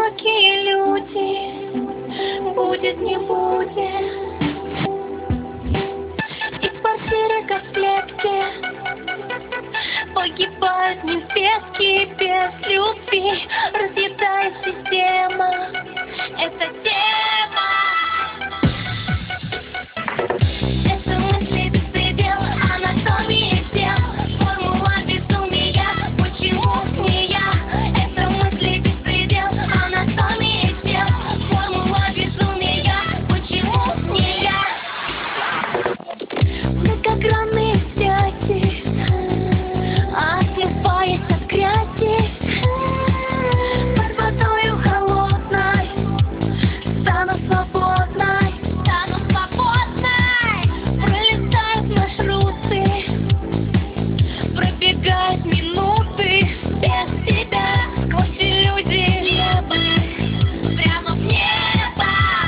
одинокие люди, будет не будет. Из квартиры, как в клетке, погибают нимфетки без любви. Разъедает система эта тема. Это мысли беспредел, анатомия тел, формула безумия, почему не я? Это мысли беспредел, анатомия тел, формула безумия, почему не я? Мы как гранные сети, отливаясь от грязи, под водою холодной стану свободной, стану свободной. Пролетают маршруты, пробегают минуты без тебя сквозь иллюзии небы, прямо в небо.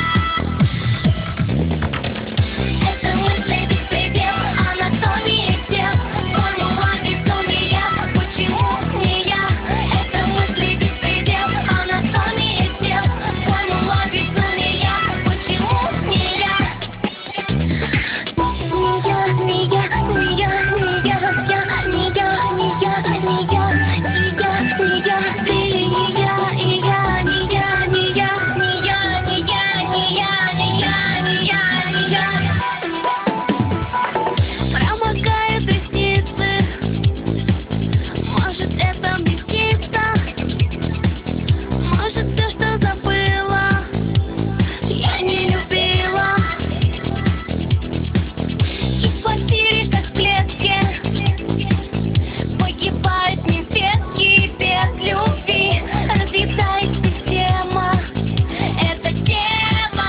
Это мысли беспредел, анатомия тел, формула безумия, почему не я? Это мысли беспредел, анатомия тел, формула безумия, почему не я? Не я, не я, не я, не я, не я, не я, не я, не я, ты и я, не я, не я, не я, не я, не я, не я, не я, не я, не я. Промокают ресницы, может это мне снится, может все, что забыла, я не любила. И в квартире, как в клетке, погибают нимфетки без любви. Разъедает система эта тема.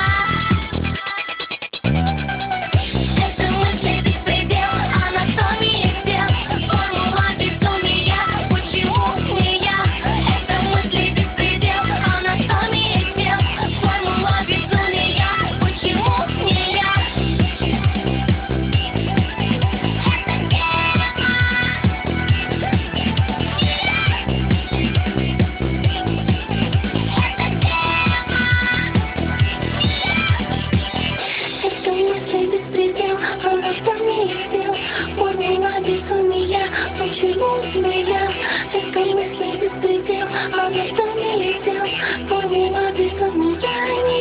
Это мысли беспредел, анатомия тел, формула безумия, почему не я? Это мысли беспредел, анатомия тел, формула безумия, почему не я? Это тема. Это мысли беспредел, анатомия тел, формула безумия, почему не я? Это мысли беспредел, анатомия тел, формула безумия.